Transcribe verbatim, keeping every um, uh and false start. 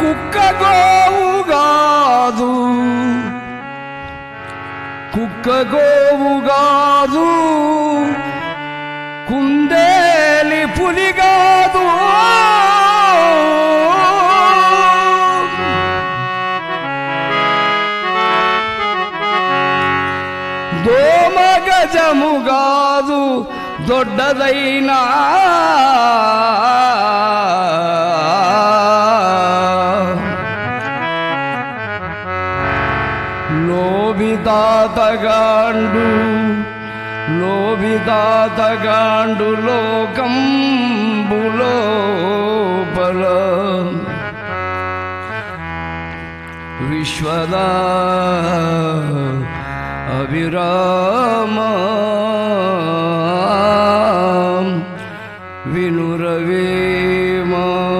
కుక్క గోవు గాదు కుక్క గోవు గాదు కుందేలి పులి గాదు దోమ గజము గాదు దొడ్డదైనా లోబిదాతగాండు లోబిదాతగాండు లోకంబులోపల విశ్వదా అవిరామ వినురవేమ